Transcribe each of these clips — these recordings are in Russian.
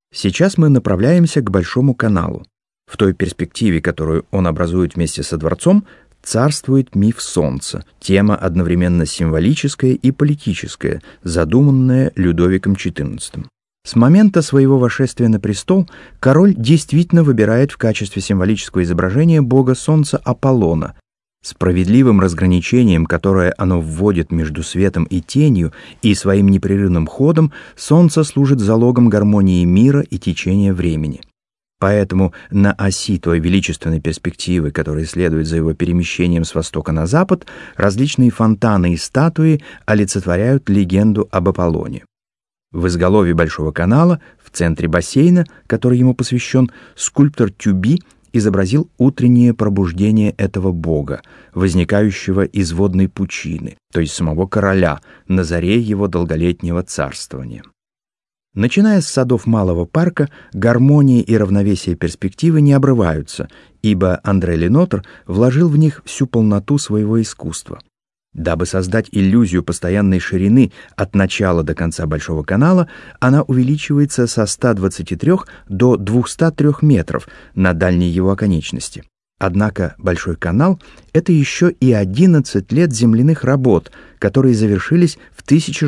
Сейчас мы направляемся к Большому каналу. В той перспективе, которую он образует вместе со дворцом, царствует миф Солнца, тема одновременно символическая и политическая, задуманная Людовиком XIV. С момента своего восшествия на престол король действительно выбирает в качестве символического изображения бога Солнца Аполлона. Справедливым разграничением, которое оно вводит между светом и тенью, и своим непрерывным ходом, Солнце служит залогом гармонии мира и течения времени. Поэтому на оси той величественной перспективы, которая следует за его перемещением с востока на запад, различные фонтаны и статуи олицетворяют легенду об Аполлоне. В изголовье Большого канала, в центре бассейна, который ему посвящен, скульптор Тюби изобразил утреннее пробуждение этого бога, возникающего из водной пучины, то есть самого короля, на заре его долголетнего царствования. Начиная с садов Малого парка, гармония и равновесие перспективы не обрываются, ибо Андре Ленотр вложил в них всю полноту своего искусства. Дабы создать иллюзию постоянной ширины от начала до конца Большого канала, она увеличивается со 123 до 203 метров на дальней его оконечности. Однако Большой канал — это еще и 11 лет земляных работ, которые завершились в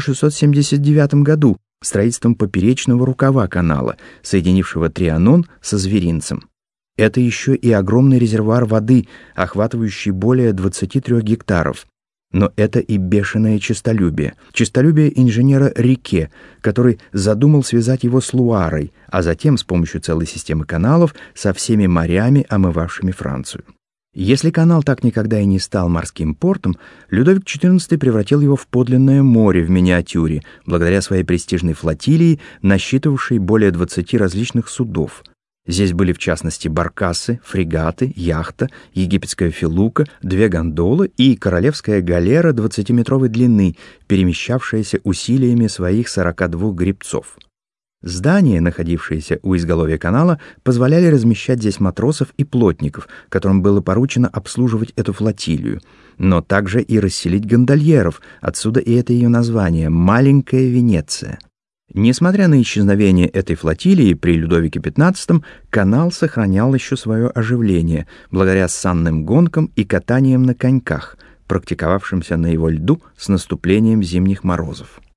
1679 году строительством поперечного рукава канала, соединившего Трианон со Зверинцем. Это еще и огромный резервуар воды, охватывающий более 23 гектаров. Но это и бешеное честолюбие инженера Рике, который задумал связать его с Луарой, а затем с помощью целой системы каналов со всеми морями, омывавшими Францию. Если канал так никогда и не стал морским портом, Людовик XIV превратил его в подлинное море в миниатюре, благодаря своей престижной флотилии, насчитывавшей более 20 различных судов. Здесь были в частности баркасы, фрегаты, яхта, египетская филука, 2 гондолы и королевская галера 20-метровой длины, перемещавшаяся усилиями своих 42 гребцов. Здания, находившиеся у изголовья канала, позволяли размещать здесь матросов и плотников, которым было поручено обслуживать эту флотилию, но также и расселить гондольеров, отсюда и это ее название «Маленькая Венеция». Несмотря на исчезновение этой флотилии при Людовике XV, канал сохранял еще свое оживление благодаря санным гонкам и катаниям на коньках, практиковавшимся на его льду с наступлением зимних морозов.